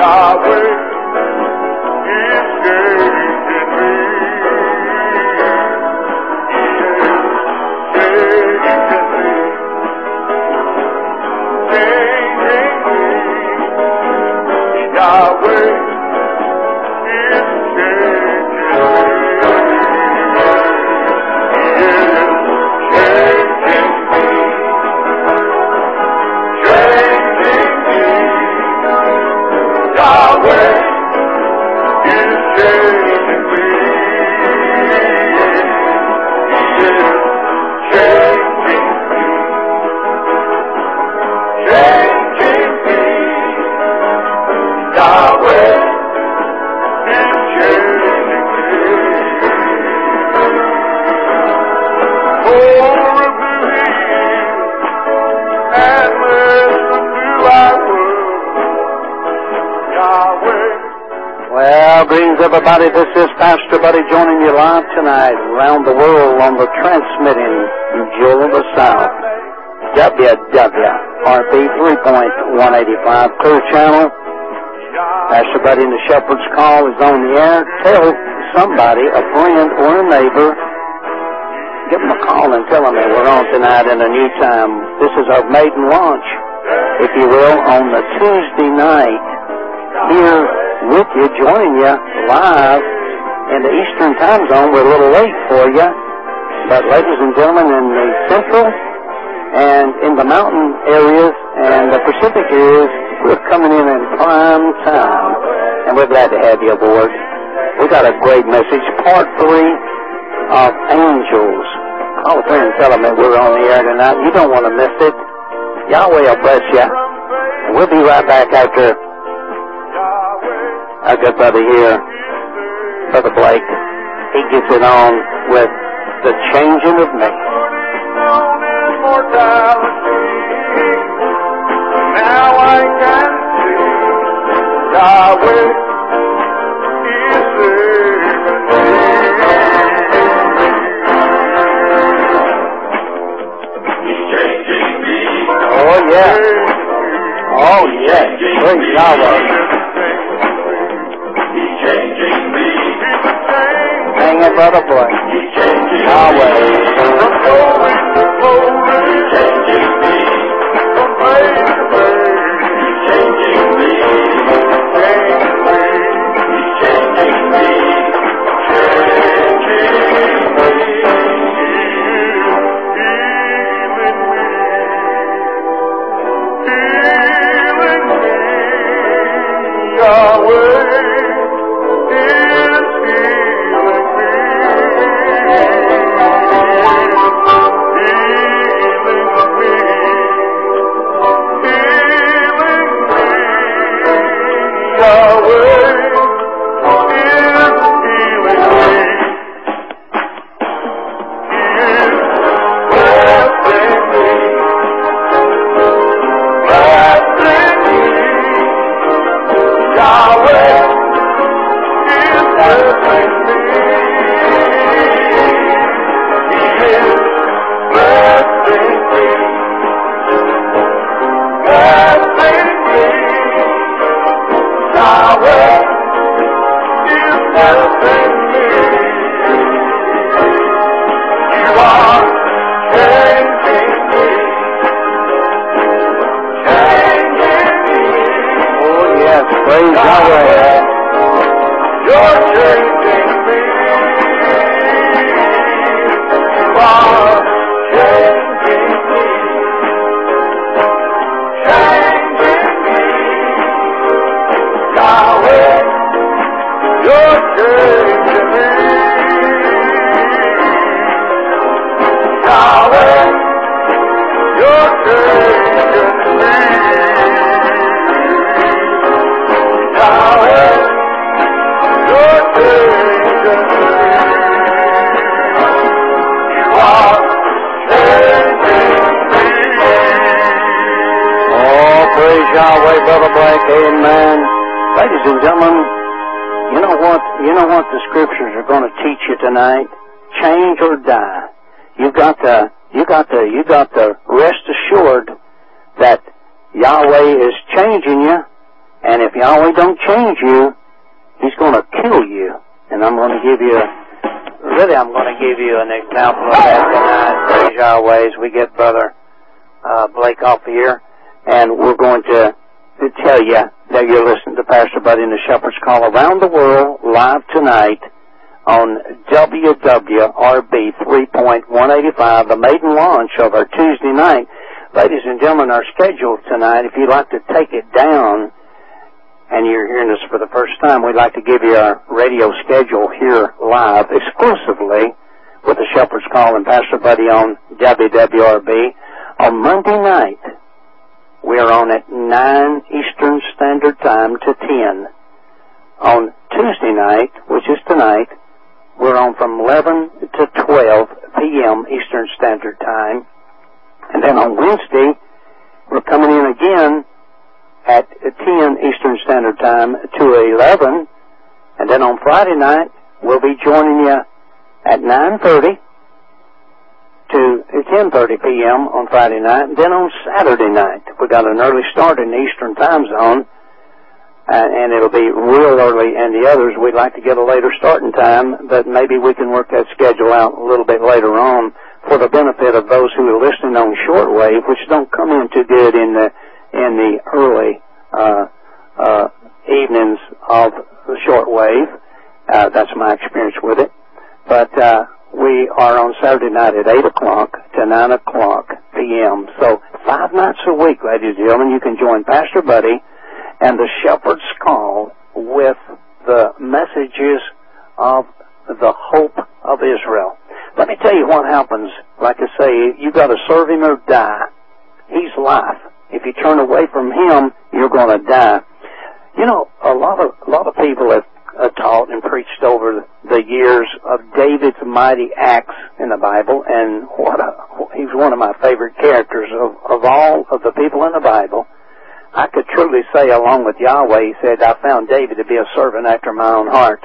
Everybody, this is Pastor Buddy joining you live tonight around the world on the transmitting Jewel of the South, WWRP 3.185 Clear Channel. Pastor Buddy and the Shepherd's Call is on the air. Tell somebody, a friend or a neighbor, give them a call and tell them that we're on tonight in a new time. This is our maiden launch, if you will, on the Tuesday night here with you, joining you live in the Eastern time zone. We're a little late for you, but ladies and gentlemen, in the Central and in the mountain areas and the Pacific areas, we're coming in prime time, and we're glad to have you aboard. We got a great message, part 3 of Angels. Call a friend and tell them that we're on the air tonight. You don't want to miss it. Yahweh will bless you. And we'll be right back after our good brother here, Brother Blake. He gets it on with the changing of me. Now I can see Yahweh is saving me. He's changing me. Oh, yeah. Oh, yeah. Praise Yahweh. Hang it, Brother Blake. Yahweh. From glory to glory, He's changing me. From faith to faith, He's changing me. He's changing me. Changing me. Healing me. Healing me. Yahweh. Tonight, change or die. You got to rest assured that Yahweh is changing you, And if Yahweh don't change you, He's going to kill you. And I'm going to give you an example of that tonight. Praise Yahweh, as we get Brother Blake off here. And we're going to tell you that you're listening to Pastor Buddy and the Shepherd's Call around the world live tonight on WWRB 3.185, the maiden launch of our Tuesday night. Ladies and gentlemen, our schedule tonight, if you'd like to take it down and you're hearing this for the first time, we'd like to give you our radio schedule here live exclusively with the Shepherd's Call and Pastor Buddy on WWRB. On Monday night, we are on at 9 Eastern Standard Time to 10. On Tuesday night, which is tonight, we're on from 11 to 12 p.m. Eastern Standard Time. And then on Wednesday, we're coming in again at 10 Eastern Standard Time to 11. And then on Friday night, we'll be joining you at 9:30 to 10:30 p.m. on Friday night. And then on Saturday night, we got an early start in the Eastern Time Zone. And it'll be real early, and the others, we'd like to get a later starting time, but maybe we can work that schedule out a little bit later on for the benefit of those who are listening on shortwave, which don't come in too good in the early evenings of the shortwave. That's my experience with it. But we are on Saturday night at 8 o'clock to 9 o'clock p.m. So 5 nights a week, ladies and gentlemen, you can join Pastor Buddy and the Shepherd's Call with the messages of the hope of Israel. Let me tell you what happens. Like I say, you got to serve Him or die. He's life. If you turn away from Him, you're going to die. You know, a lot of people have taught and preached over the years of David's mighty acts in the Bible, and he's one of my favorite characters of all of the people in the Bible. I could truly say, along with Yahweh, He said, I found David to be a servant after my own heart.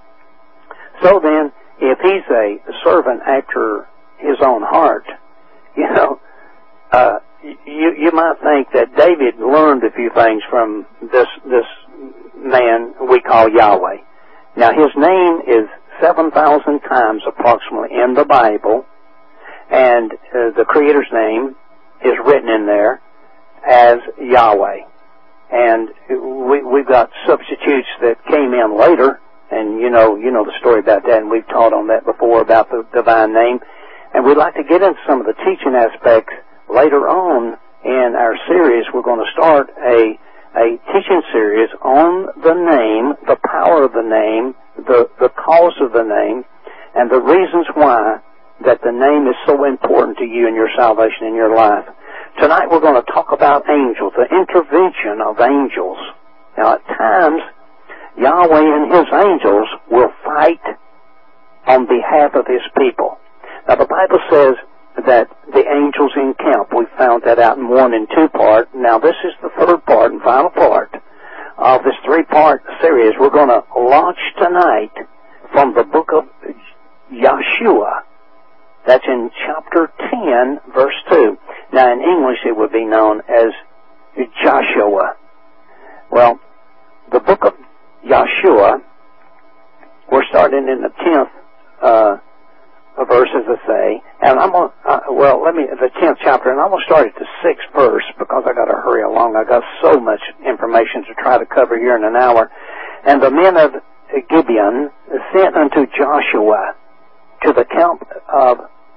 So then, if he's a servant after his own heart, you know, you might think that David learned a few things from this man we call Yahweh. Now, his name is 7,000 times approximately in the Bible, and the Creator's name is written in there as Yahweh. And we've got substitutes that came in later, and you know the story about that, and we've taught on that before about the divine name. And we'd like to get into some of the teaching aspects later on in our series. We're going to start a teaching series on the name, the power of the name, the cause of the name, and the reasons why that the name is so important to you and your salvation in your life. Tonight we're going to talk about angels, the intervention of angels. Now at times, Yahweh and His angels will fight on behalf of His people. Now the Bible says that the angels encamp. We found that out in 1 and 2 part. Now this is the third part and final part of this 3-part series. We're going to launch tonight from the book of Yeshua. That's in chapter 10, verse 2. Now, in English, it would be known as Joshua. Well, the book of Yeshua, we're starting in the 10th verse, as I say, and I'm going to, the 10th chapter, and I'm going to start at the 6th verse because I got to hurry along. I got so much information to try to cover here in an hour. And the men of Gibeon sent unto Joshua to the camp of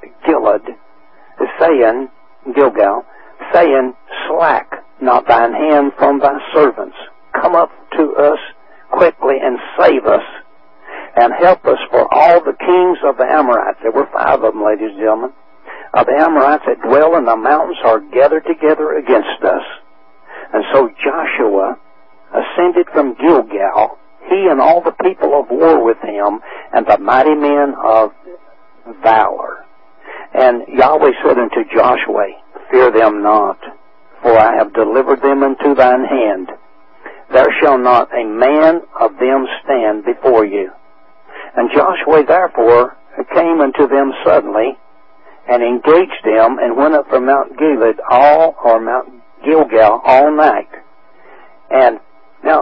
Gilgal, saying, slack not thine hand from thy servants. Come up to us quickly and save us, and help us, for all the kings of the Amorites, there were 5 of them, ladies and gentlemen, of the Amorites that dwell in the mountains are gathered together against us. And so Joshua ascended from Gilgal, he and all the people of war with him, and the mighty men of valor. And Yahweh said unto Joshua, fear them not, for I have delivered them into thine hand. There shall not a man of them stand before you. And Joshua therefore came unto them suddenly, and engaged them, and went up from Mount Gilgal all night. And now,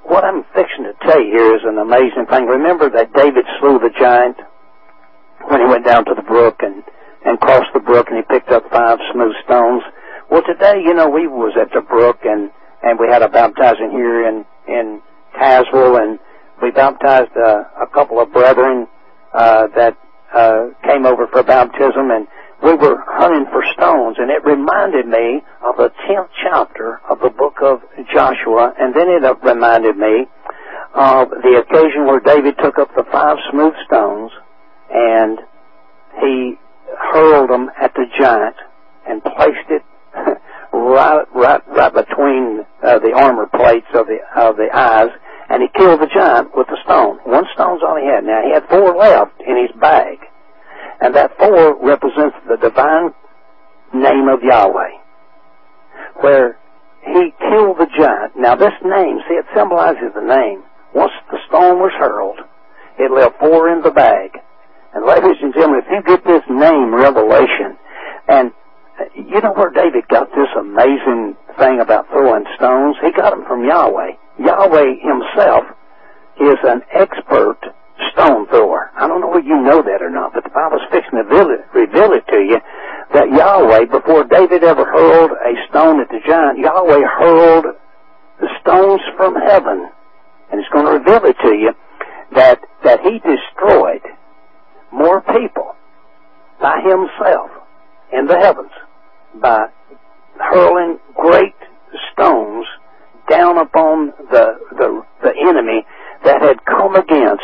what I'm fixing to tell you here is an amazing thing. Remember that David slew the giant when he went down to the brook and crossed the brook, and he picked up 5 smooth stones. Well, today, we was at the brook, and we had a baptizing here in Tazewell, and we baptized a couple of brethren that came over for baptism, and we were hunting for stones, and it reminded me of the 10th chapter of the book of Joshua, and then it reminded me of the occasion where David took up the 5 smooth stones, and he hurled them at the giant and placed it right between the armor plates of the eyes, and he killed the giant with the stone. 1 stone's all he had. Now, he had 4 left in his bag, and that 4 represents the divine name of Yahweh, where he killed the giant. Now, this name, see, it symbolizes the name. Once the stone was hurled, it left 4 in the bag. And ladies and gentlemen, if you get this name, Revelation, and you know where David got this amazing thing about throwing stones? He got them from Yahweh. Yahweh himself is an expert stone thrower. I don't know if you know that or not, but the Bible's fixing to reveal it to you that Yahweh, before David ever hurled a stone at the giant, Yahweh hurled the stones from heaven. And it's going to reveal it to you that he destroyed more people by himself in the heavens by hurling great stones down upon the enemy that had come against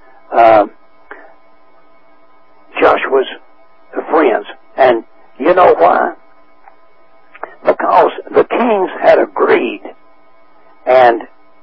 Joshua's friends. And you know why? Because the kings had agreed, and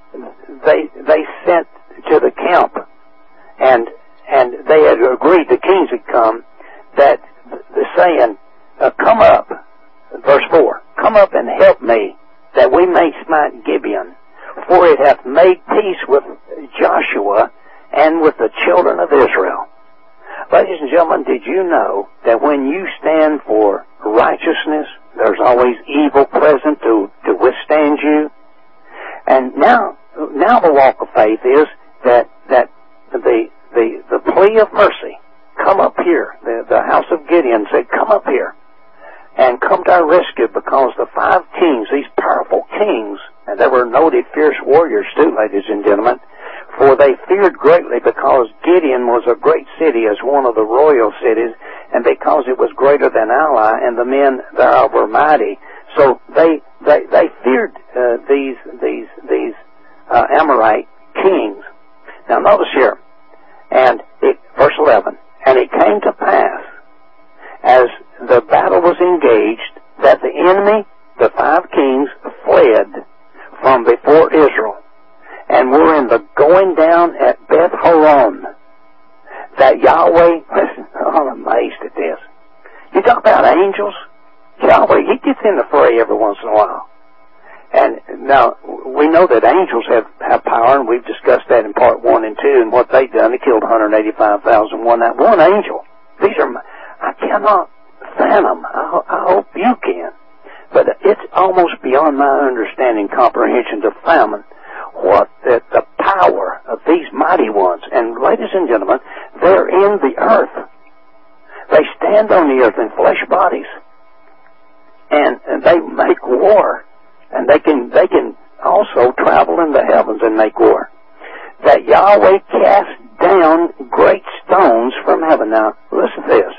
they sent to the camp, and they had agreed, the kings had come, that the saying, come up, verse 4, come up and help me, that we may smite Gibeon, for it hath made peace with Joshua and with the children of Israel. Ladies and gentlemen, did you know that when you stand for righteousness, there's always evil present to withstand you? And now the walk of faith is that the plea of mercy, come up here. The house of Gideon said, come up here and come to our rescue, because the 5 kings, these powerful kings, and they were noted fierce warriors too, ladies and gentlemen, for they feared greatly because Gideon was a great city as one of the royal cities, and because it was greater than Ai, and the men thereof were mighty. So they feared these Amorite kings. Now notice here, verse 11, and it came to pass, as the battle was engaged, that the enemy, the 5 kings, fled from before Israel, and were in the going down at Beth Horon, that Yahweh, listen, I'm amazed at this. You talk about angels, Yahweh, he gets in the fray every once in a while. And now, we know that angels have power, and we've discussed that in part 1 and 2, and what they've done. They killed 185,000 one angel. These are, I cannot fathom. I hope you can. But it's almost beyond my understanding, comprehension to fathom what the power of these mighty ones. And ladies and gentlemen, they're in the earth. They stand on the earth in flesh bodies. And they make war. And they can also travel in the heavens and make war. That Yahweh cast down great stones from heaven. Now, listen to this.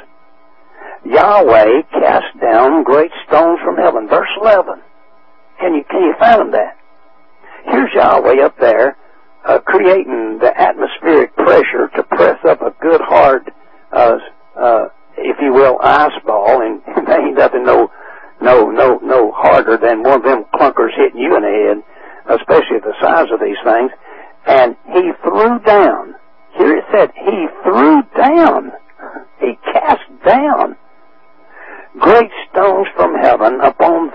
Yahweh cast down great stones from heaven. Verse 11. Can you fathom that? Here's Yahweh up there creating the atmospheric pressure to press up a good hard, if you will, ice ball, and there ain't nothing no harder than one of them clunkers hitting you in the head, especially at the size of these things. And he threw down. Here it said, he threw down. He cast down great stones from heaven upon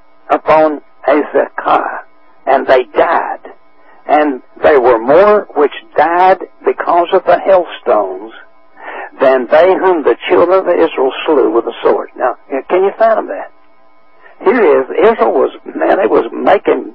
Hezekiah, and they died. And there were more which died because of the hailstones than they whom the children of Israel slew with the sword. Now, can you fathom that? Here is, Israel was, man, they was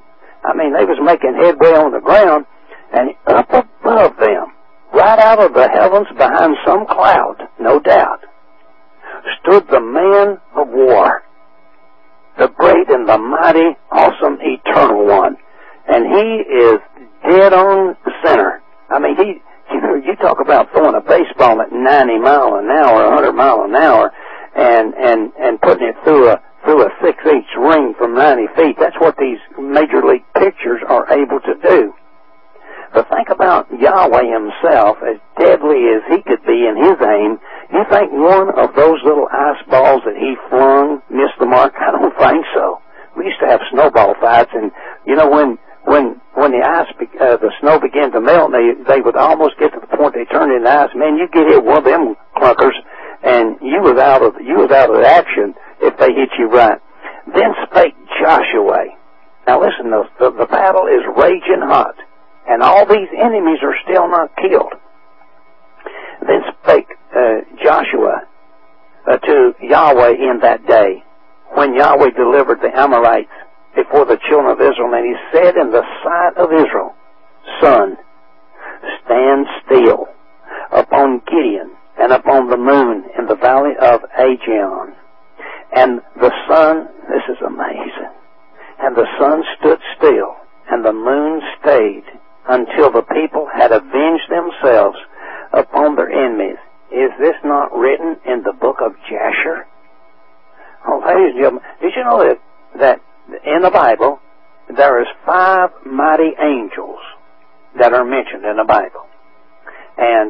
I mean, they was making headway on the ground, and up above them, right out of the heavens behind some cloud, no doubt, stood the man of war, the great and the mighty, awesome, eternal one. And he is dead on center. I mean, you talk about throwing a baseball at 90 miles an hour, 100 miles an hour, and putting it through a 6-inch ring from 90 feet. That's what these major league pitchers are able to do. But think about Yahweh himself, as deadly as he could be in his aim. You think one of those little ice balls that he flung missed the mark? I don't think so. We used to have snowball fights, and you know when the snow began to melt, they would almost get to the point they turned into ice. Man, you get hit one of them clunkers, and you was out of action if they hit you right. Then spake Joshua. Now listen, the battle is raging hot, and all these enemies are still not killed. Then spake Joshua to Yahweh in that day, when Yahweh delivered the Amorites before the children of Israel, and he said in the sight of Israel, Sun, stand still upon Gideon and upon the moon in the valley of Ajalon. And the sun, this is amazing, and the sun stood still, and the moon stayed, until the people had avenged themselves upon their enemies. Is this not written in the book of Jasher? Oh, ladies and gentlemen, did you know that in the Bible there is 5 mighty angels that are mentioned in the Bible, and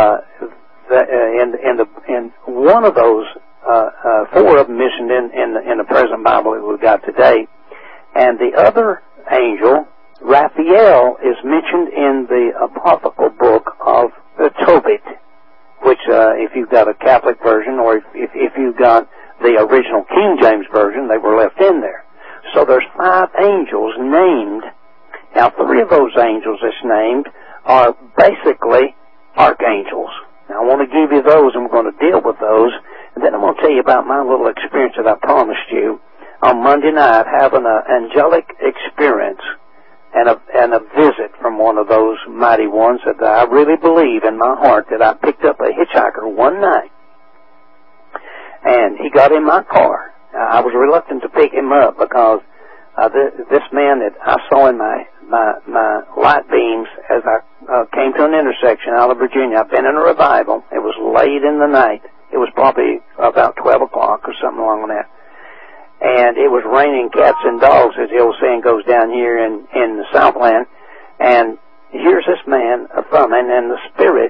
in one of those, 4 of them mentioned in the present Bible that we've got today, and the other angel, Raphael, is mentioned in the apocryphal book of Tobit, which if you've got a Catholic version, or if you've got the original King James version, they were left in there. So there's 5 angels named. Now 3 of those angels that's named are basically archangels. Now I want to give you those, and we're going to deal with those, and then I'm going to tell you about my little experience that I promised you on Monday night, having an angelic experience and a visit from one of those mighty ones that I really believe in my heart that I picked up a hitchhiker one night, and he got in my car. I was reluctant to pick him up because this man that I saw in my light beams as I came to an intersection out of Virginia. I've been in a revival. It was late in the night. It was probably about 12 o'clock or something along that. And it was raining cats and dogs, as the old saying goes down here in the Southland. And here's this man thumbing, and the spirit,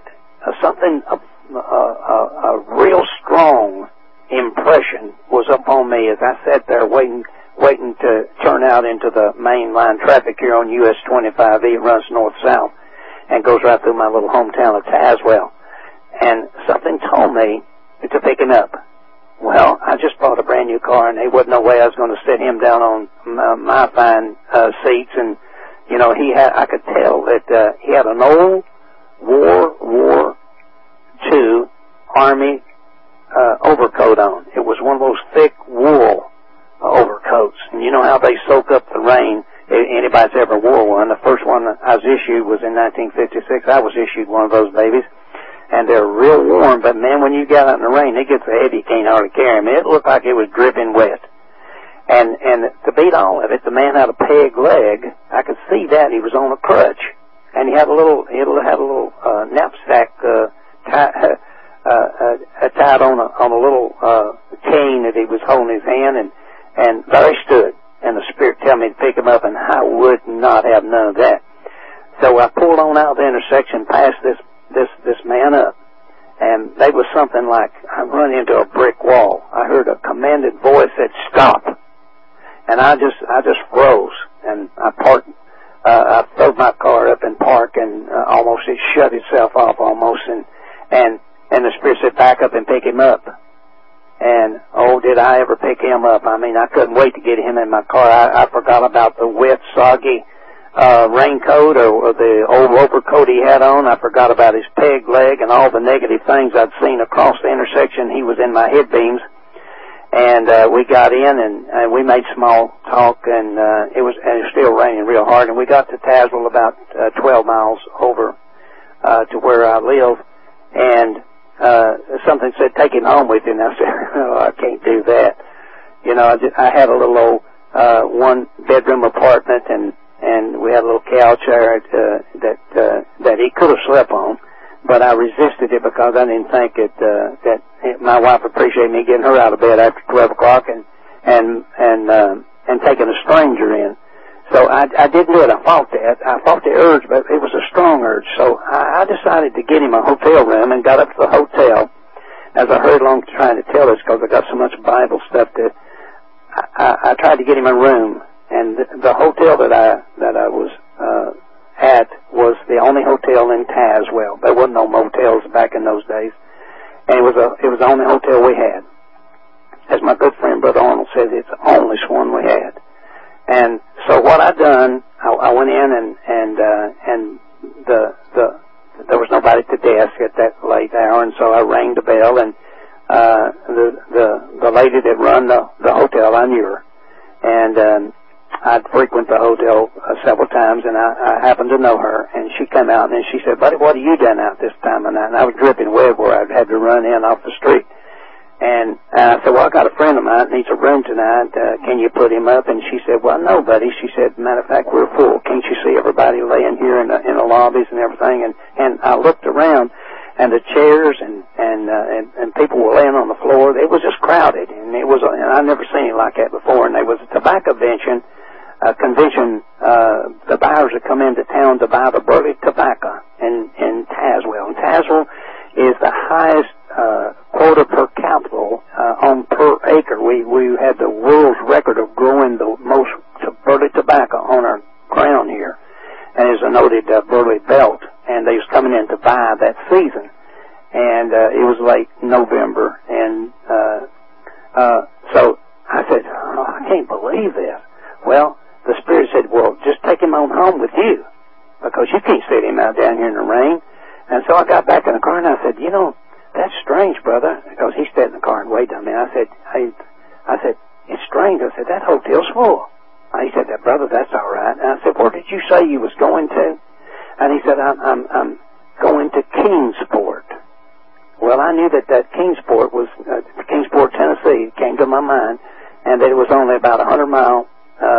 a real strong impression was upon me as I sat there waiting to turn out into the main line traffic here on US 25E. It runs north-south and goes right through my little hometown of Tazewell. And something told me to pick him up. Well, I just bought a brand new car, and there wasn't no way I was going to sit him down on my fine seats. And you know, I could tell that he had an old World War II Army overcoat on. It was one of those thick wool overcoats, and you know how they soak up the rain. Anybody's ever wore one. The first one I was issued was in 1956. I was issued one of those babies, and they're real warm, but man, when you got out in the rain, it gets so heavy you can't hardly carry them. It looked like it was dripping wet. And to beat all of it, the man had a peg leg. I could see that he was on a crutch, and he had a little knapsack tied on a little cane that he was holding in his hand, and there he stood. And the Spirit told me to pick him up, and I would not have none of that. So I pulled on out of the intersection, passed this man up, and there was something like I run into a brick wall. I heard a commanded voice that stop, and I just froze, and I parked. I throwed my car up and parked, and almost it shut itself off almost, and the Spirit said, back up and pick him up. And, oh, did I ever pick him up. I mean, I couldn't wait to get him in my car. I forgot about the wet, soggy raincoat or the old overcoat he had on. I forgot about his peg leg and all the negative things I'd seen across the intersection. He was in my head beams. And we got in, and we made small talk, and it was still raining real hard. And we got to Tazewell about 12 miles over to where I live, and something said, take him home with you. And I said, oh, I can't do that. You know, I had a little old one-bedroom apartment, and we had a little couch there that he could have slept on, but I resisted it because I didn't think that my wife appreciated me getting her out of bed after 12 o'clock and taking a stranger in. So I didn't do it. I fought that. I fought the urge, but it was a strong urge. So I decided to get him a hotel room and got up to the hotel. As I hurried along trying to tell this because I got so much Bible stuff that I tried to get him a room. And the hotel that I was at was the only hotel in Tazewell. There wasn't no motels back in those days. And it was the only hotel we had. As my good friend Brother Arnold said, it's the only one we had. And so what I done, I went in and there was nobody at the desk at that late hour, and so I rang the bell, and the lady that run the hotel, I knew her, and I'd frequent the hotel several times, and I happened to know her, and she came out and she said, buddy, what are you doing out this time of night? And I was dripping wet where I had to run in off the street. And I said, well, I got a friend of mine that needs a room tonight. Can you put him up? And she said, well, no, buddy. She said, matter of fact, we're full. Can't you see everybody laying here in the lobbies and everything? And I looked around, and the chairs and people were laying on the floor. It was just crowded, and I'd never seen it like that before. And there was a tobacco convention. The buyers had come into town to buy the Burley tobacco in Tazewell. And Tazewell is the highest quota per capita on per acre. We had the world's record of growing the most Burley tobacco on our ground here, and it's a noted Burley belt. And they was coming in to buy that season, and it was late November, and so I said, oh, I can't believe this. Well, the Spirit said, well, just take him on home with you, because you can't sit him out down here in the rain. And so I got back in the car, and I said, you know, that's strange, brother, because he sat in the car and waited on me. I said, it's strange. I said, that hotel's full. He said, brother, that's all right. And I said, where did you say you was going to? And he said, I'm going to Kingsport. Well, I knew that Kingsport was Kingsport, Tennessee. It came to my mind, and that it was only about 100 miles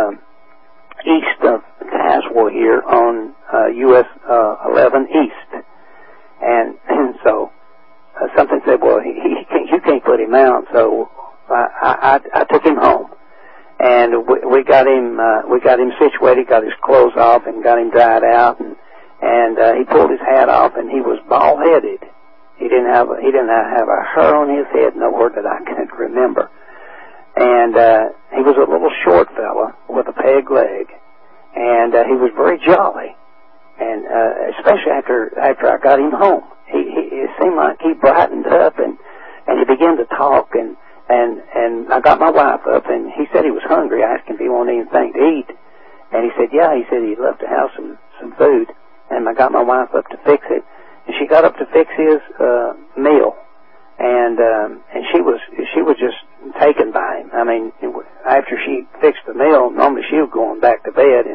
east of Tazewell here on US 11 East. And so something said, well, you can't put him out. So I took him home, and we got him situated, got his clothes off, and got him dried out, and he pulled his hat off, and he was bald headed. He didn't have a hair on his head nowhere that I can remember, and he was a little short fella with a peg leg, and he was very jolly. And especially after I got him home, it seemed like he brightened up and he began to talk, and I got my wife up, and he said he was hungry. I asked him if he wanted anything to eat, and he said, yeah. He said he'd love to have some food, and I got my wife up to fix it, and she got up to fix his meal, and she was just taken by him. I mean, after she fixed the meal, normally she was going back to bed,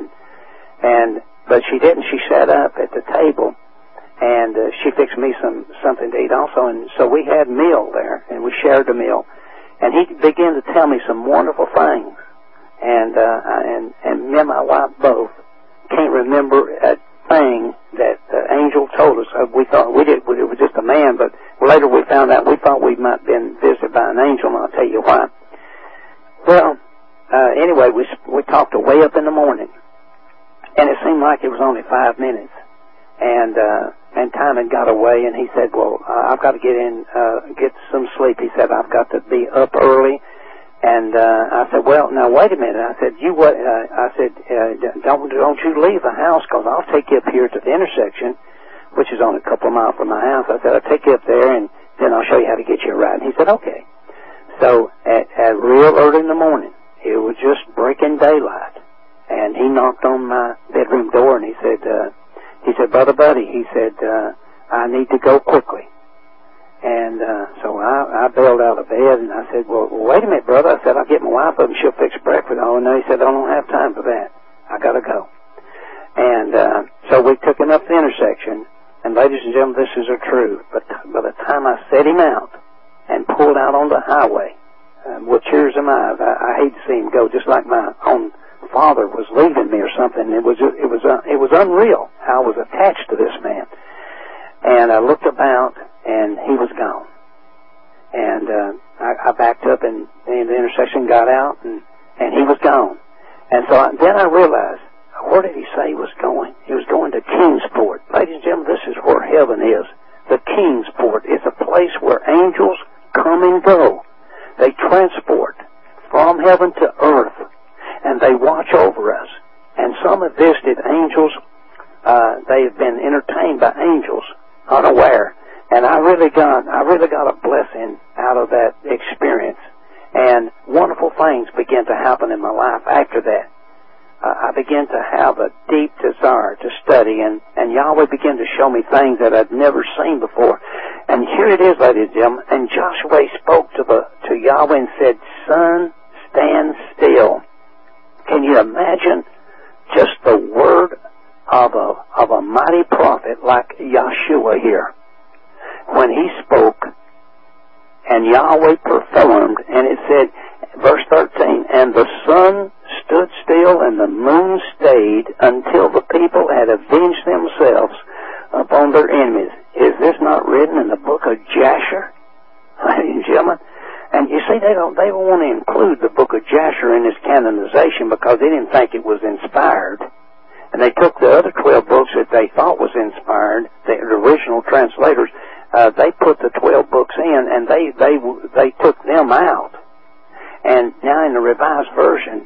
but she didn't. She sat up at the table, and she fixed me something to eat also. And so we had meal there, and we shared the meal. And he began to tell me some wonderful things. And me and my wife both can't remember a thing that the angel told us. We thought it was just a man, but later we found out we thought we might have been visited by an angel, and I'll tell you why. Well, anyway, we talked way up in the morning. And it seemed like it was only 5 minutes, and time had got away. And he said, "Well, I've got to get some sleep." He said, "I've got to be up early." And I said, "Well, now wait a minute." I said, "You what?" I said, "Don't you leave the house, because I'll take you up here to the intersection, which is only a couple of miles from my house." I said, "I'll take you up there, and then I'll show you how to get you a ride." And he said, "Okay." So at real early in the morning, it was just breaking daylight. And he knocked on my bedroom door, and he said, "Brother Buddy," he said, "I need to go quickly." And so I I bailed out of bed, and I said, well, wait a minute, brother. I said, I'll get my wife up and she'll fix breakfast. Oh, no, he said, I don't have time for that. I got to go. And so we took him up the intersection, and ladies and gentlemen, this is the truth. But by the time I set him out and pulled out on the highway, with tears in my eyes, I hate to see him go, just like my own father was leaving me or something. It was unreal how I was attached to this man. And I looked about, and he was gone. And I backed up in the intersection, got out, and he was gone. And so then I realized, where did he say he was going? He was going to Kingsport. Ladies and gentlemen, this is where heaven is. The Kingsport is a place where angels come and go. They transport from heaven to earth, and they watch over us. And some have visited angels. They have been entertained by angels unaware. And I really got a blessing out of that experience. And wonderful things began to happen in my life after that. I began to have a deep desire to study, and Yahweh began to show me things that I'd never seen before. And here it is, ladies and gentlemen. And Joshua spoke to Yahweh and said, "Sun, stand still." Can you imagine just the word of a mighty prophet like Yahshua here? When he spoke, and Yahweh performed, and it said, verse 13, and the sun stood still and the moon stayed until the people had avenged themselves upon their enemies. Is this not written in the book of Jasher? Ladies and gentlemen, and you see, they don't want to include the book of Jasher in his canonization because they didn't think it was inspired. And they took the other 12 books that they thought was inspired, the original translators, they put the 12 books in, and they took them out. And now in the Revised Version,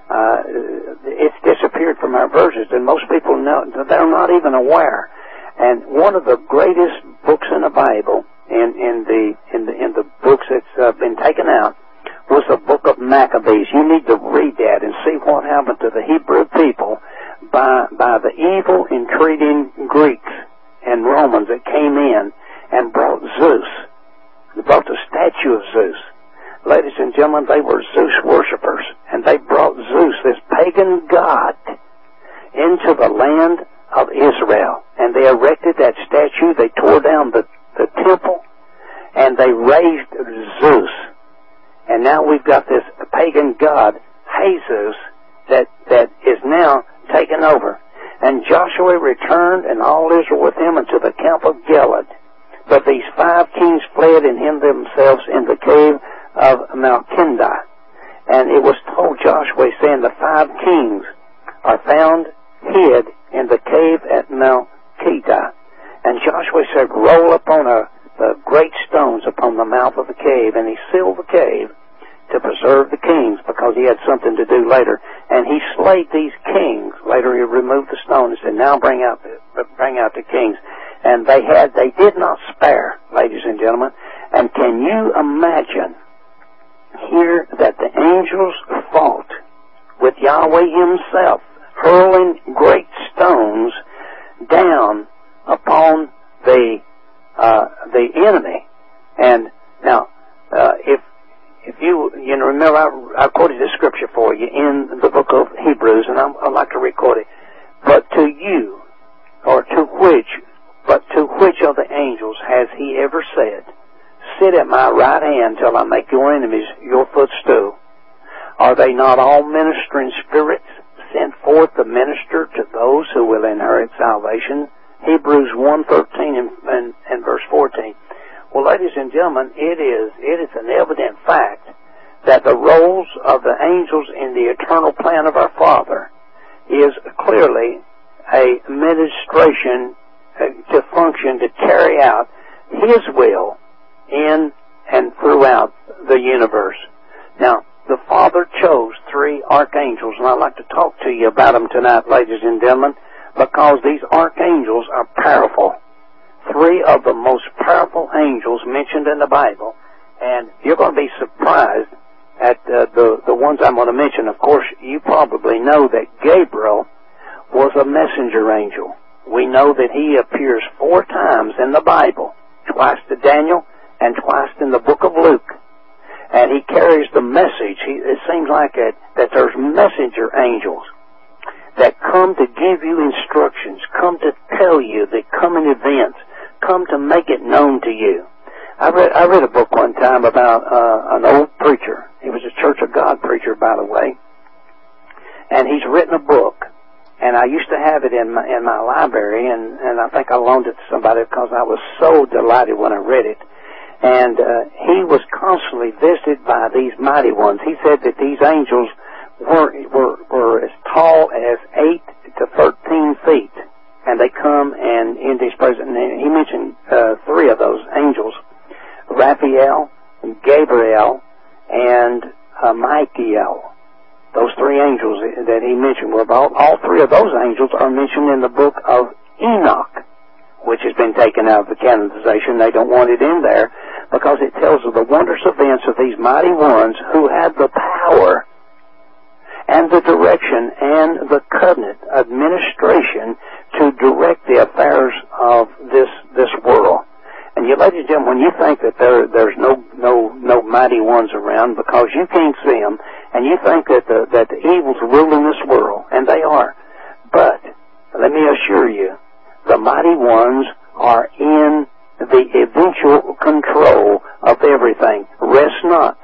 it's disappeared from our versions, and most people know they're not even aware. And one of the greatest books in the Bible, in the books that's been taken out, was the book of Maccabees. You need to read that and see what happened to the Hebrew people by the evil, entreating Greeks and Romans that came in and brought Zeus. They brought the statue of Zeus. Ladies and gentlemen, they were Zeus worshippers, and they brought Zeus, this pagan god, into the land of Israel. And they erected that statue. They tore down the temple, and they raised Zeus. And now we've got this pagan god, Jesus, that is now taken over. And Joshua returned, and all Israel with him, unto the camp of Gilead. But these 5 kings fled and hid themselves in the cave of Malkindah. And it was told Joshua, saying, the 5 kings are found hid in the cave at Malkindah. And Joshua said, roll upon the great stones upon the mouth of the cave. And he sealed the cave to preserve the kings, because he had something to do later. And he slayed these kings. Later he removed the stone and said, now bring out the kings. And they did not spare, ladies and gentlemen. And can you imagine here that the angels fought with Yahweh himself, hurling great stones down upon the enemy? And now, if you remember, I quoted this scripture for you in the book of Hebrews, and I'd like to record it. But to which of the angels has he ever said, sit at my right hand till I make your enemies your footstool? Are they not all ministering spirits sent forth to minister to those who will inherit salvation? Hebrews 1:13 and verse 14. Well, ladies and gentlemen, it is an evident fact that the roles of the angels in the eternal plan of our Father is clearly a ministration to function, to carry out His will in and throughout the universe. Now, the Father chose 3 archangels, and I'd like to talk to you about them tonight, ladies and gentlemen, because these archangels are powerful. 3 of the most powerful angels mentioned in the Bible, and you're going to be surprised at the ones I'm going to mention. Of course, you probably know that Gabriel was a messenger angel. We know that he appears 4 times in the Bible, twice to Daniel and twice in the book of Luke. And he carries the message. It seems like that there's messenger angels that come to give you instructions, come to tell you the coming events, come to make it known to you. I read a book one time about an old preacher. He was a Church of God preacher, by the way. And he's written a book. And I used to have it in my library, and I think I loaned it to somebody because I was so delighted when I read it. And he was constantly visited by these mighty ones. He said that these angels were as tall as 8 to 13 feet. And they come and in his presence. And he mentioned 3 of those angels, Raphael, Gabriel, and Michael. Those 3 angels that he mentioned were all 3 of those angels are mentioned in the book of Enoch, which has been taken out of the canonization. They don't want it in there because it tells of the wondrous events of these mighty ones who had the power and the direction and the covenant administration to direct the affairs of this world. And you, ladies and gentlemen, when you think that there's no mighty ones around because you can't see them, and you think that the evils rule in this world, and they are, but let me assure you, the mighty ones are in the eventual control of everything. Rest not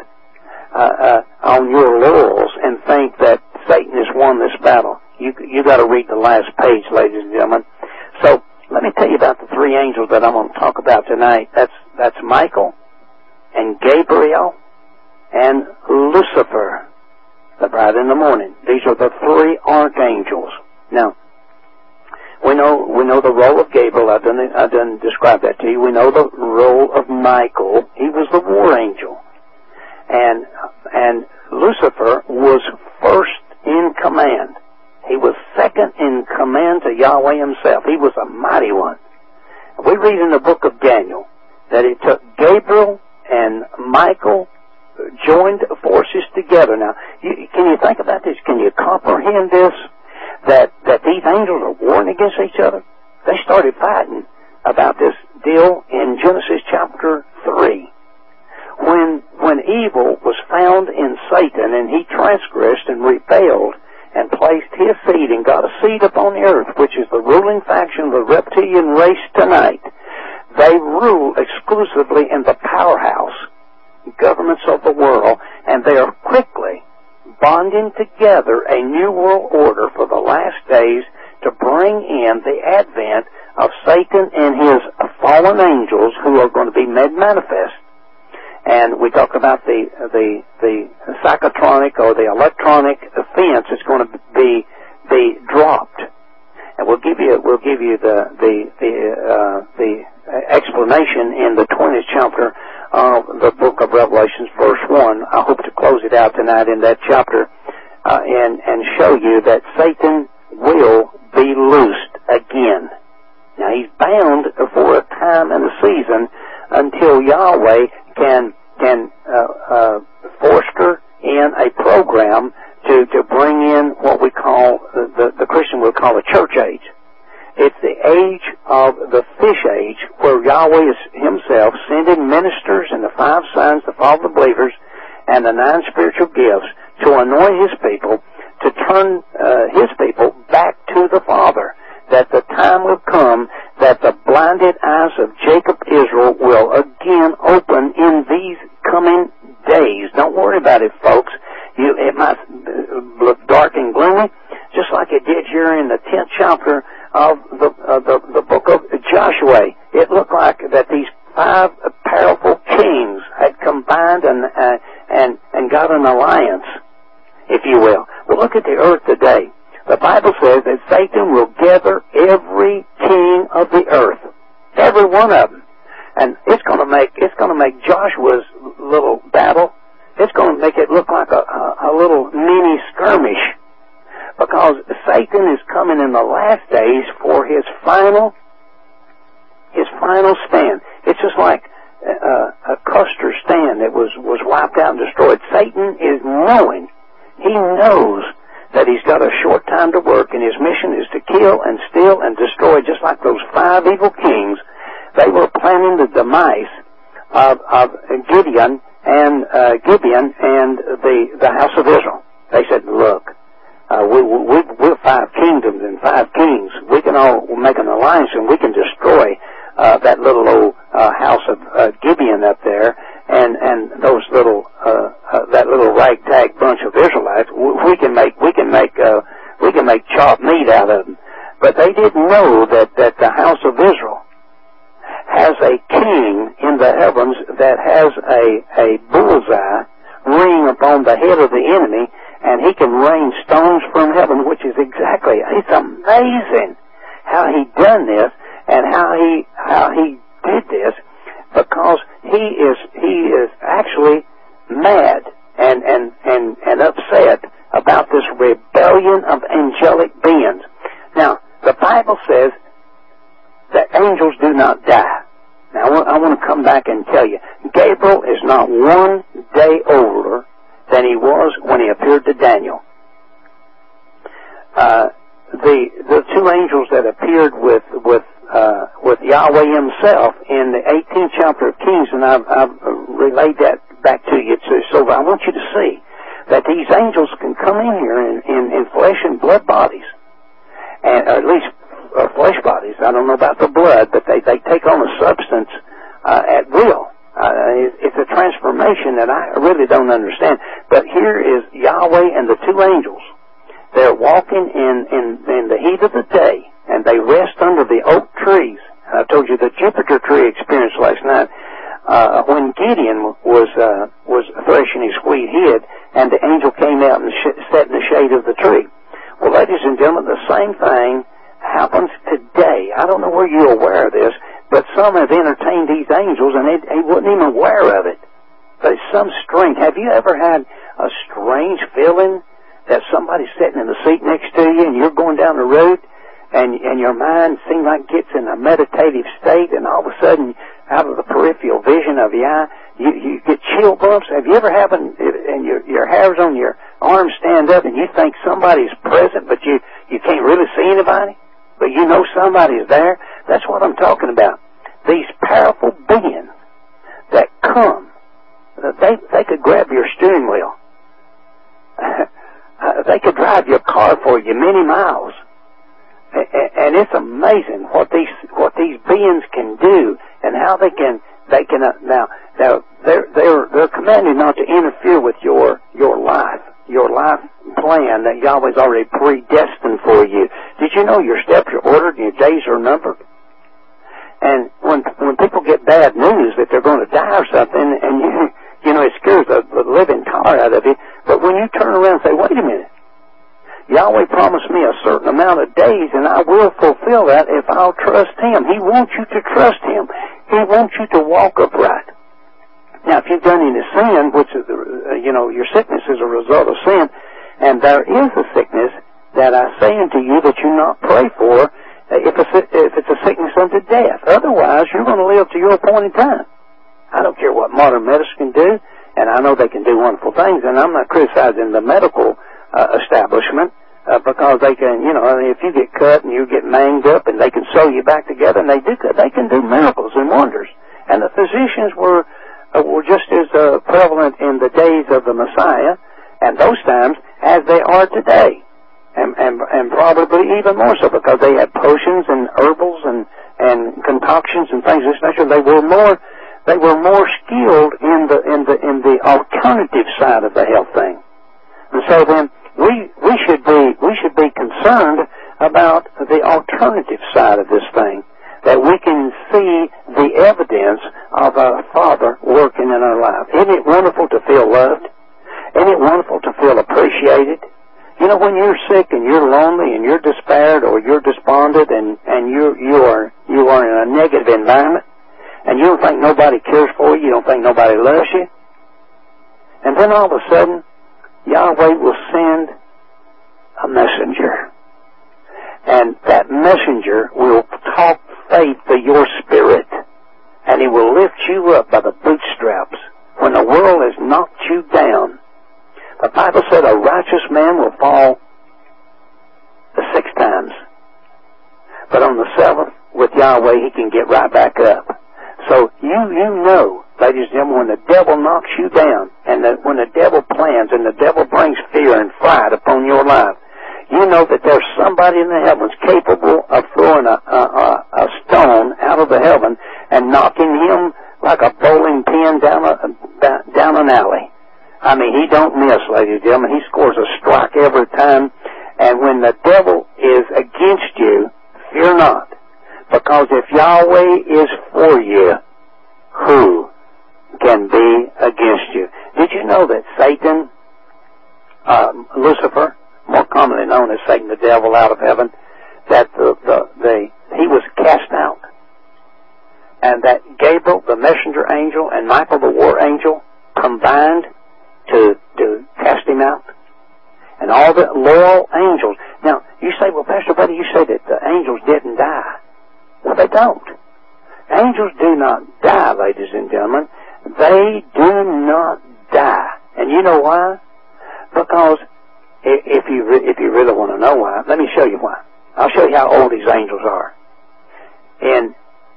on your laurels and think that Satan has won this battle. You got to read the last page, ladies and gentlemen. So let me tell you about the 3 angels that I'm going to talk about tonight. That's Michael and Gabriel and Lucifer, the bride in the morning. These are the 3 archangels. Now, we know the role of Gabriel. I done describe that to you. We know the role of Michael. He was the war angel, and Lucifer was first in command. He was second in command to Yahweh himself. He was a mighty one. We read in the book of Daniel that it took Gabriel and Michael joined forces together. Now, can you think about this? Can you comprehend this? That these angels are warring against each other? They started fighting about this deal in Genesis chapter 3. When evil was found in Satan and he transgressed and rebelled and placed his seed and got a seed upon the earth, which is the ruling faction of the reptilian race tonight, they rule exclusively in the powerhouse governments of the world, and they are quickly bonding together a new world order for the last days to bring in the advent of Satan and his fallen angels who are going to be made manifest. And we talk about the psychotronic or the electronic fence is going to be dropped. And we'll give you the explanation in the 20th chapter of the book of Revelations, verse 1. I hope to close it out tonight in that chapter and show you that Satan will be loosed again. Now, he's bound for a time and a season until Yahweh can foster in a program to bring in what we call, the Christian would call a church age. It's the age of the fish age where Yahweh is himself sending ministers and the 5 signs to follow the believers and the 9 spiritual gifts to anoint his people, to turn his people back to the Father. That the time will come that the blinded eyes of Jacob Israel will again open in these coming days. Don't worry about it, folks. It might look dark and gloomy, just like it did here in the 10th chapter of the book of Joshua. It looked like that these 5 powerful kings had combined and got an alliance, if you will. Well, look at the earth today. The Bible says that Satan will gather every king of the earth, every one of them, and it's going to make Joshua's little battle. It's going to make it look like a little mini skirmish, because Satan is coming in the last days for his final stand. It's just like a Custer stand that was wiped out and destroyed. Satan is knowing. He knows that he's got a short time to work, and his mission is to kill and steal and destroy, just like those 5 evil kings. They were planning the demise of Gibeon and the house of Israel. They said, look, we're 5 kingdoms and 5 kings. We can all make an alliance and we can destroy that little old house of Gibeon up there and those little that little ragtag bunch of Israelites. We can make chopped meat out of them. But they didn't know that the house of Israel has a king in the heavens that has a bullseye ring upon the head of the enemy, and he can rain stones from heaven, which is it's amazing how he done this and how he did this, because he is actually mad and upset about this rebellion of angelic beings. Now, the Bible says that angels do not die. Now, I want to come back and tell you, Gabriel is not one day older than he was when he appeared to Daniel. The 2 angels that appeared with Yahweh himself in the 18th chapter of Kings, and I've relayed that back to you too. So I want you to see that these angels can come in here in flesh and blood bodies, and or at least flesh bodies. I don't know about the blood, but they take on a substance at will. It's a transformation that I really don't understand. But here is Yahweh and the 2 angels. They're walking in the heat of the day, and they rest under the oak trees. I told you the Jupiter tree experience last night when Gideon was threshing his wheat head, and the angel came out and sat in the shade of the tree. Well, ladies and gentlemen, the same thing happens today. I don't know where you're aware of this, but some have entertained these angels, and they wasn't even aware of it. There's some strange. Have you ever had a strange feeling that somebody's sitting in the seat next to you, and you're going down the road, and your mind seems like gets in a meditative state, and all of a sudden, out of the peripheral vision of your eye, you get chill bumps? Have you ever happened, and your hairs on your arms stand up, and you think somebody's present, but you can't really see anybody? But you know somebody's there? That's what I'm talking about. These powerful beings that come, they could grab your steering wheel. They could drive your car for you many miles. And it's amazing what these beings can do, and how they can now they're commanded not to interfere with your life plan that Yahweh's already predestined for you. Did you know your steps are ordered and your days are numbered? And when people get bad news that they're going to die or something, and you know it scares the living tar out of you, but when you turn around and say, wait a minute, Yahweh promised me a certain amount of days, and I will fulfill that if I'll trust Him. He wants you to trust Him. He wants you to walk upright. Now, if you've done any sin, which is, your sickness is a result of sin, and there is a sickness that I say unto you that you not pray for, if it's a sickness unto death. Otherwise, you're going to live to your appointed time. I don't care what modern medicine can do, and I know they can do wonderful things, and I'm not criticizing the medical establishment, because they can, if you get cut and you get manged up, and they can sew you back together, and they can do miracles and wonders. And the physicians were just as prevalent in the days of the Messiah and those times as they are today, and probably even more so, because they had potions and herbals and concoctions and things of this nature. They were more skilled in the alternative side of the health thing. And so then we should be concerned about the alternative side of this thing, that we can see the evidence of our Father working in our life. Isn't it wonderful to feel loved? Isn't it wonderful to feel appreciated? When you're sick and you're lonely and you're despaired or you're despondent and you are in a negative environment, and you don't think nobody cares for you, you don't think nobody loves you, and then all of a sudden, Yahweh will send a messenger. And that messenger will talk faith to your spirit. And he will lift you up by the bootstraps when the world has knocked you down. The Bible said a righteous man will fall 6 times. But on the 7th, with Yahweh, he can get right back up. So you know ladies and gentlemen, when the devil knocks you down, and when the devil plans, and the devil brings fear and fright upon your life, you know that there's somebody in the heavens capable of throwing a stone out of the heaven and knocking him like a bowling pin down an alley. I mean, he don't miss, ladies and gentlemen. He scores a strike every time. And when the devil is against you, fear not. Because if Yahweh is for you, who can be against you? Did you know that Satan, Lucifer, more commonly known as Satan, the devil out of heaven, that he was cast out? And that Gabriel, the messenger angel, and Michael, the war angel, combined to cast him out? And all the loyal angels. Now, you say, well, Pastor Buddy, you say that the angels didn't die. Well, they don't. Angels do not die, ladies and gentlemen. They do not die. And you know why? Because if you really want to know why, let me show you why. I'll show you how old these angels are. In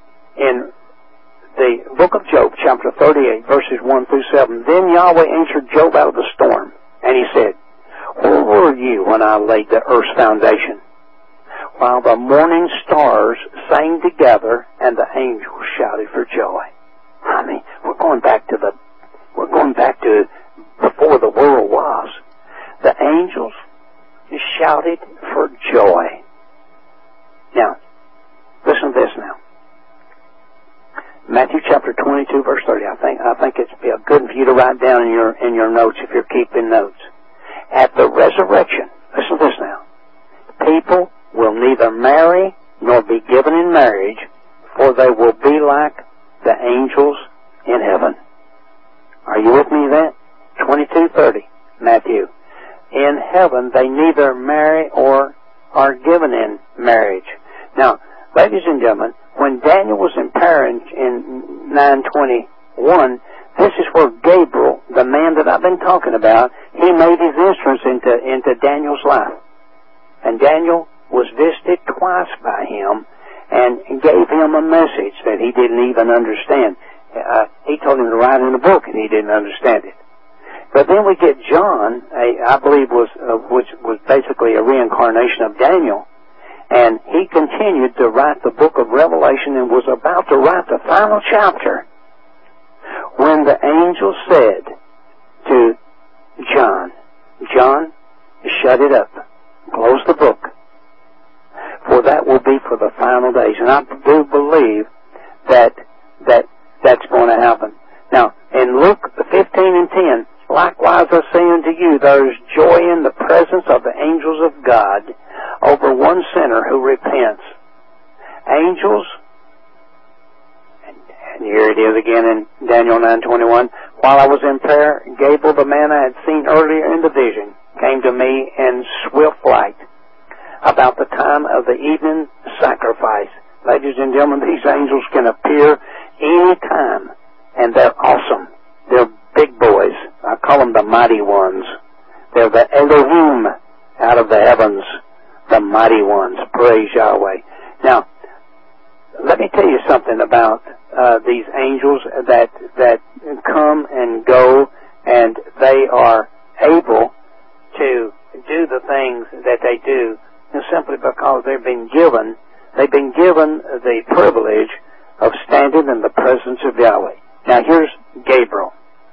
the book of Job, chapter 38, verses 1 through 7, then Yahweh answered Job out of the storm, and he said, where were you when I laid the earth's foundation? While the morning stars sang together and the angels shouted for joy. I mean, we're going back to before the world was. The angels shouted for joy. Now, listen to this now. Matthew chapter 22, verse 30. I think it's good for you to write down in your notes if you're keeping notes. At the resurrection, listen to this now. People will neither marry nor be given in marriage, for they will be like the angels in heaven. Are you with me then? 22:30, Matthew. In heaven they neither marry or are given in marriage. Now, ladies and gentlemen, when Daniel was in prayer in 9:21, this is where Gabriel, the man that I've been talking about, he made his entrance into Daniel's life. And Daniel was visited twice by him and gave him a message that he didn't even understand. He told him to write in a book, and he didn't understand it. But then we get John, I believe which was basically a reincarnation of Daniel, and he continued to write the book of Revelation and was about to write the final chapter when the angel said to John, John, shut it up. Close the book. For that will be for the final days. And I do believe that's going to happen. Now, in Luke 15:10, likewise I say unto you, there is joy in the presence of the angels of God over one sinner who repents. Angels, and here it is again in Daniel 9:21, while I was in prayer, Gabriel, the man I had seen earlier in the vision, came to me in swift flight about the time of the evening sacrifice. Ladies and gentlemen, these angels can appear any time, and they're awesome. They're big boys. I call them the mighty ones. They're the Elohim out of the heavens, the mighty ones. Praise Yahweh. Now, let me tell you something about these angels that come and go, and they are able to do the things that they do simply because they've been given the privilege of standing in the presence of Yahweh. Now here's Gabriel.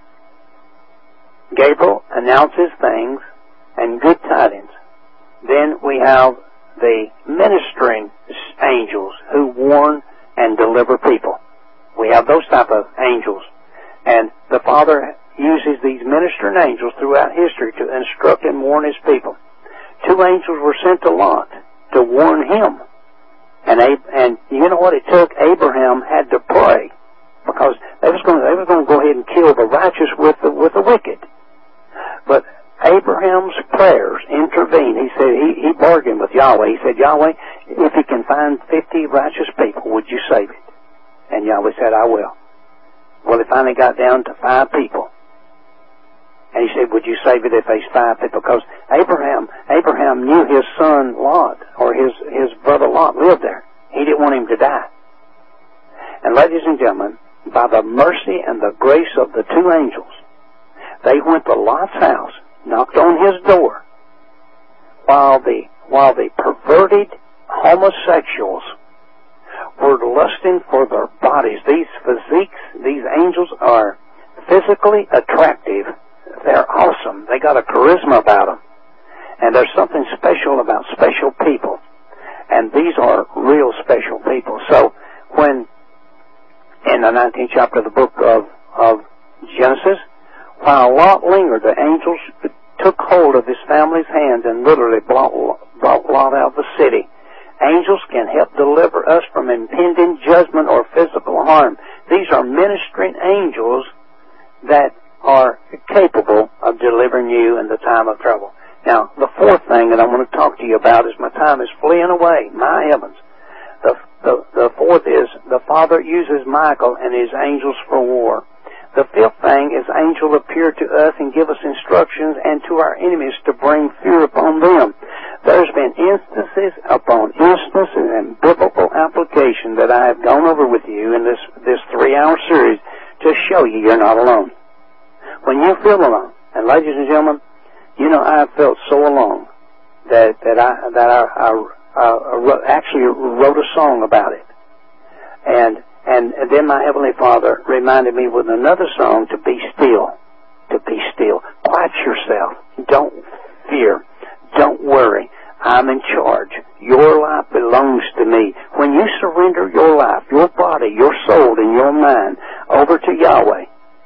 Gabriel announces things and good tidings. Then we have the ministering angels who warn and deliver people. We have those type of angels. And the Father uses these ministering angels throughout history to instruct and warn His people. 2 angels were sent to Lot to warn him. And you know what it took? Abraham had to pray because they was going to go ahead and kill the righteous with the wicked. But Abraham's prayers intervened. He said he bargained with Yahweh. He said, Yahweh, if you can find 50 righteous people, would you save it? And Yahweh said, I will. Well, it finally got down to 5 people. And he said, would you save it if there's 5 people? Because Abraham knew his son Lot, or his brother Lot lived there. He didn't want him to die. And ladies and gentlemen, by the mercy and the grace of the two angels, they went to Lot's house, knocked on his door, while the perverted homosexuals were lusting for their bodies. These physiques, these angels are physically attractive. They're awesome. They got a charisma about them. And there's something special about special people. And these are real special people. So when, in the 19th chapter of the book of Genesis, while Lot lingered, the angels took hold of his family's hands and literally brought Lot out of the city. Angels can help deliver us from impending judgment or physical harm. These are ministering angels that are capable of delivering you in the time of trouble. Now, the fourth thing that I want to talk to you about is my time is fleeing away. My heavens. The fourth is the Father uses Michael and his angels for war. The fifth thing is angels appear to us and give us instructions and to our enemies to bring fear upon them. There's been instances upon instances and biblical application that I have gone over with you in this 3-hour series to show you you're not alone. When you feel alone, and ladies and gentlemen, you know, I have felt so alone that I actually wrote a song about it. And then my Heavenly Father reminded me with another song to be still. To be still. Quiet yourself. Don't fear. Don't worry. I'm in charge. Your life belongs to me. When you surrender your life, your body, your soul, and your mind over to Yahweh,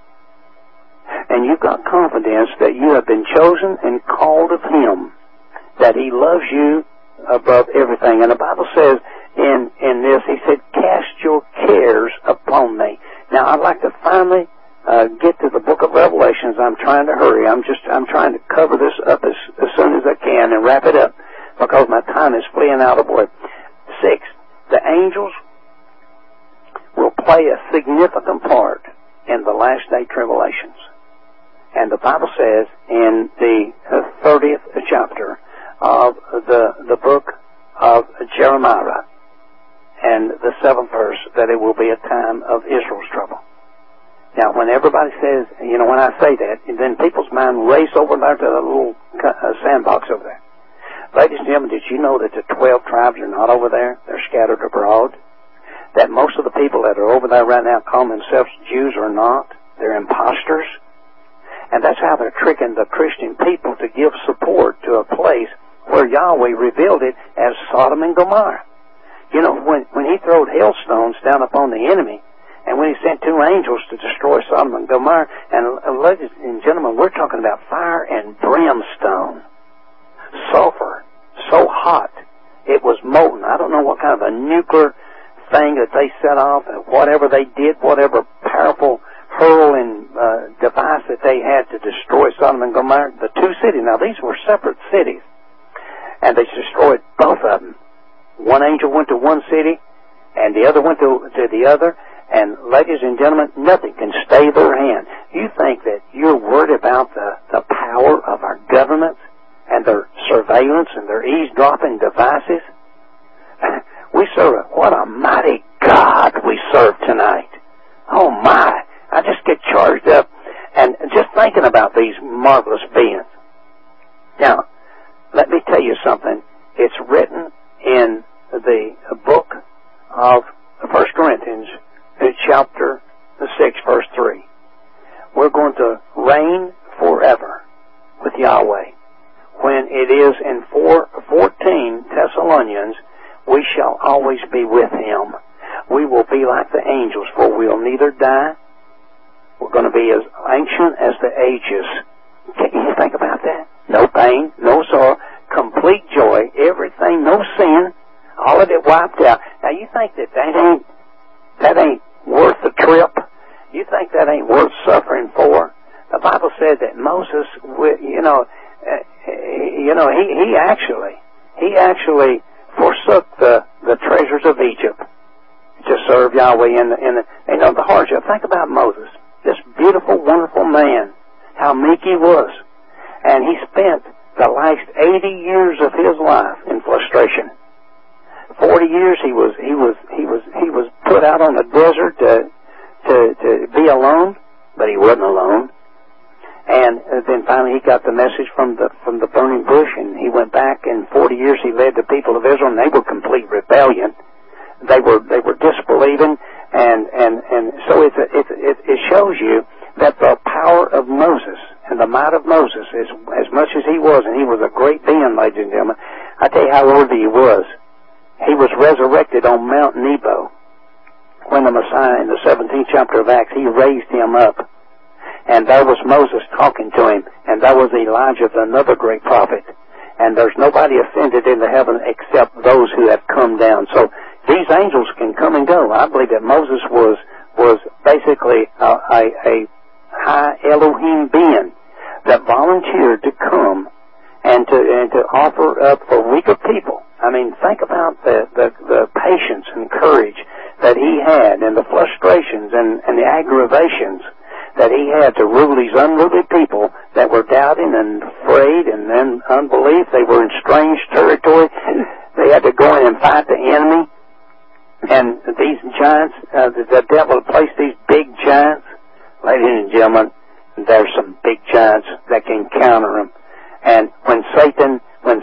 and you've got confidence that you have been chosen and called of Him, that He loves you above everything. And the Bible says in this, He said, cast your cares upon me. Now, I'd like to finally get to the book of Revelations. I'm trying to hurry. I'm trying to cover this up as soon as I can and wrap it up because my time is fleeing out of the way. 6, the angels will play a significant part in the last day tribulations. And the Bible says in the 30th chapter of the book of Jeremiah and the 7th verse that it will be a time of Israel's trouble. Now, when everybody says, you know, when I say that, then people's mind race over there to the little sandbox over there. Ladies and gentlemen, did you know that the 12 tribes are not over there? They're scattered abroad. That most of the people that are over there right now calling themselves Jews are not. They're imposters. And that's how they're tricking the Christian people to give support to a place where Yahweh revealed it as Sodom and Gomorrah. You know, when He throwed hailstones down upon the enemy, and when He sent 2 angels to destroy Sodom and Gomorrah, and ladies and gentlemen, we're talking about fire and brimstone, sulfur, so hot, it was molten. I don't know what kind of a nuclear thing that they set off, whatever they did, whatever powerful hurling device that they had to destroy Sodom and Gomorrah, the 2 cities. Now, these were separate cities, and they destroyed both of them. One angel went to one city, and the other went to the other, and ladies and gentlemen, nothing can stay their hand. You think that you're worried about the power of our governments and their surveillance and their eavesdropping devices? We serve what a mighty God we serve tonight. Oh my, I just get charged up and just thinking about these marvelous beings. Now, let me tell you something. It's written in the book of 1 Corinthians, chapter 6, verse 3. We're going to reign forever with Yahweh. When it is in 14 Thessalonians, we shall always be with Him. We will be like the angels, for we'll neither die. We're going to be as ancient as the ages. Can you think about that? No pain, no sorrow, complete joy, everything, no sin, all of it wiped out. Now you think that ain't worth the trip? You think that ain't worth suffering for? The Bible said that Moses, he actually forsook the treasures of Egypt to serve Yahweh in the hardship. Think about Moses, this beautiful, wonderful man, how meek he was, and he spent the last 80 years of his life in frustration. 40 years he was put out on the desert to be alone, but he wasn't alone. And then finally he got the message from the burning bush, and he went back, and 40 years he led the people of Israel, and they were complete rebellion. They were disbelieving, and so it shows you that the power of Moses and the might of Moses is, as much as he was, and he was a great being, ladies and gentlemen. I tell you how worthy he was. He was resurrected on Mount Nebo. When the Messiah, in the 17th chapter of Acts, he raised him up. And there was Moses talking to him, and there was Elijah, another great prophet. And there's nobody ascended into heaven except those who have come down. So these angels can come and go. I believe that Moses was basically a high Elohim being that volunteered to come and to offer up for weaker people. I mean, think about the patience and courage that he had, and the frustrations and the aggravations that he had to rule these unruly people that were doubting and afraid and in unbelief. They were in strange territory. They had to go in and fight the enemy. And these giants, the devil placed these big giants. Ladies and gentlemen, there's some big giants that can counter them. And when Satan, when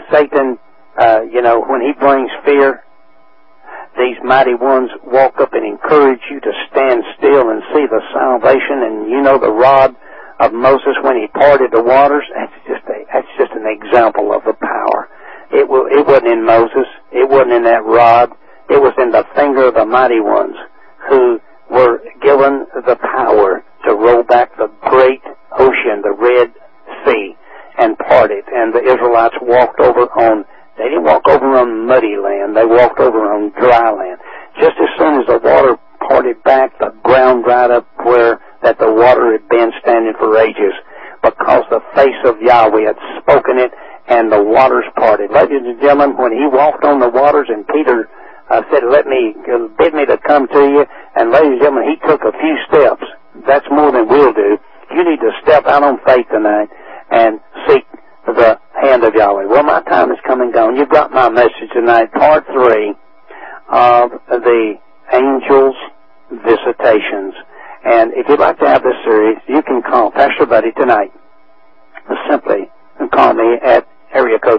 he brings fear, these mighty ones walk up and encourage you to stand still and see the salvation. And you know the rod of Moses when he parted the waters. That's just an example of the power. It wasn't in Moses. It wasn't in that rod. It was in the finger of the mighty ones who were given the power to roll back the great ocean, the Red Sea, and part it. And the Israelites walked over on. They didn't walk over on muddy land. They walked over on dry land. Just as soon as the water parted back, the ground dried up where that the water had been standing for ages, because the face of Yahweh had spoken it, and the waters parted. Ladies and gentlemen, when he walked on the waters, and Peter said, bid me to come to you, and ladies and gentlemen, he took a few steps. That's more than we'll do. You need to step out on faith tonight and seek the hand of Yahweh. Well, my time is come and gone. You've got my message tonight, part 3 of the angels' visitations. And if you'd like to have this series, you can call Pastor Buddy tonight. Simply call me at area code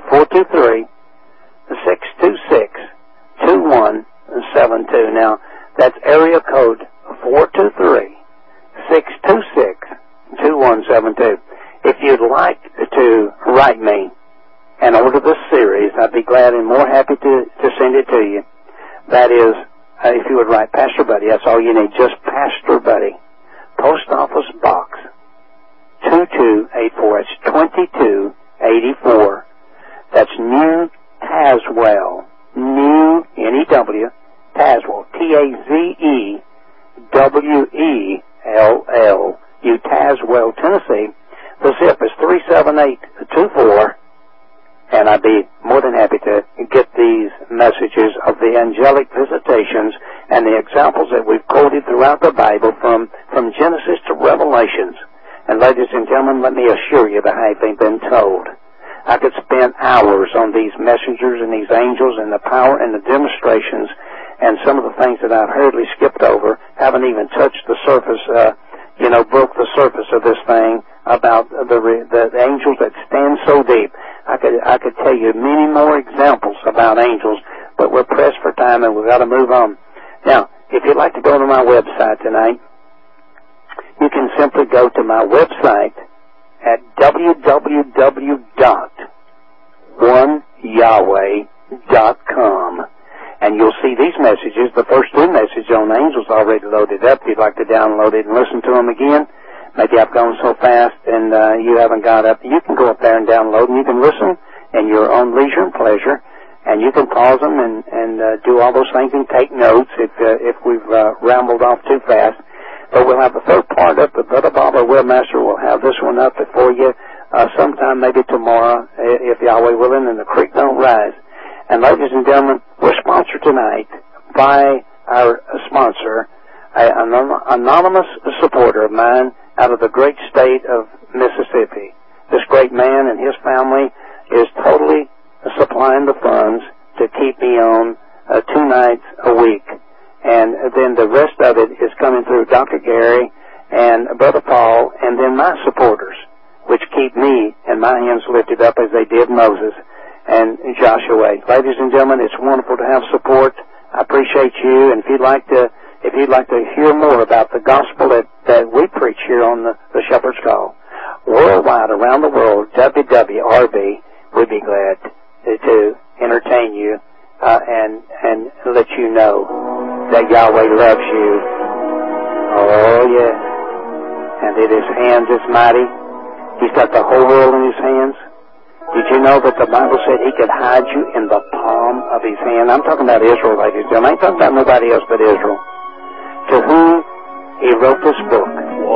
423-626-2172. Now, that's area code 423-626-2172. If you'd like to write me and order this series, I'd be glad and more happy to send it to you. That is, if you would write Pastor Buddy, that's all you need, just Pastor Buddy. Post Office Box 2284. It's 2284. That's New Tazewell. New, N-E-W, Tazewell, Tazewell, New Tazewell, Tennessee. The zip is 37824, and I'd be more than happy to get these messages of the angelic visitations and the examples that we've quoted throughout the Bible from Genesis to Revelations. And ladies and gentlemen, let me assure you that I haven't been told. I could spend hours on these messengers and these angels and the power and the demonstrations, and some of the things that I've hardly skipped over, haven't even touched the surface, broke the surface of this thing about the angels that stand so deep. I could tell you many more examples about angels, but we're pressed for time and we've got to move on. Now, if you'd like to go to my website tonight, you can simply go to my website at www.oneyahweh.com. And you'll see these messages. The first 2 messages on angels already loaded up. If you'd like to download it and listen to them again, maybe I've gone so fast and you haven't got up. You can go up there and download, and you can listen in your own leisure and pleasure, and you can pause them and do all those things and take notes if we've rambled off too fast. But we'll have the third part up. The Brother Bob, our webmaster, will have this one up for you sometime, maybe tomorrow, if Yahweh willing, and the creek don't rise. And ladies and gentlemen, we're sponsored tonight by our sponsor, an anonymous supporter of mine out of the great state of Mississippi. This great man and his family is totally supplying the funds to keep me on 2 nights a week. And then the rest of it is coming through Dr. Gary and Brother Paul, and then my supporters, which keep me and my hands lifted up as they did Moses and Joshua. Ladies and gentlemen, it's wonderful to have support. I appreciate you, and if you'd like to hear more about the gospel that we preach here on the Shepherd's Call, worldwide, around the world, WWRB, we'd be glad to entertain you and let you know that Yahweh loves you. Oh, yeah. And that His hands is mighty. He's got the whole world in His hands. Did you know that the Bible said He could hide you in the palm of His hand? I'm talking about Israel, ladies and gentlemen. I ain't talking about nobody else but Israel. To whom He wrote this book.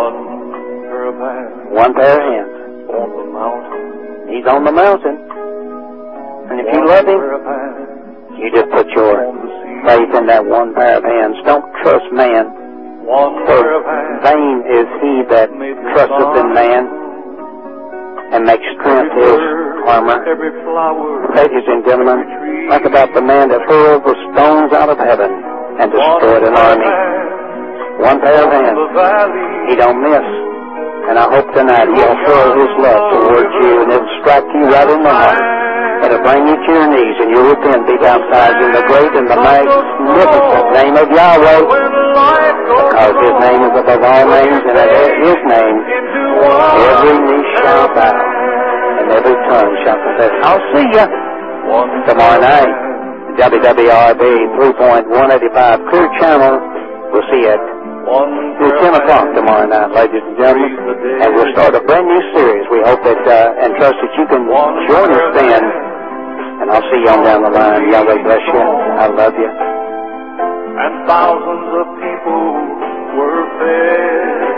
One pair of hands. On the mountain. He's on the mountain. And if you love Him, you just put your faith in that one pair of hands. Don't trust man. For vain is he that trusteth in man, and makes strength his armor. Ladies and gentlemen, think about the man that hurled the stones out of heaven and destroyed an army. One pair of hands. He don't miss. And I hope tonight He'll hurl His love towards you, and it'll strike you right in the heart. It'll bring you to your knees, and you'll repent, be baptized in the great and the magnificent name of Yahweh, because His name is above all names, and at His name every knee shall bow, and every tongue shall confess. I'll see you tomorrow night. WWRB 3.185 Clear Channel. We'll see you at 10 o'clock tomorrow night, ladies and gentlemen, and we'll start a brand new series. We hope that and trust that you can join us then, and I'll see you on down the line. Yahweh bless you. I love you. And thousands of people were fed.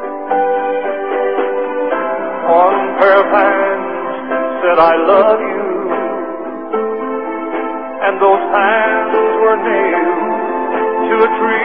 One pair of hands said, I love you, and those hands were nailed to a tree.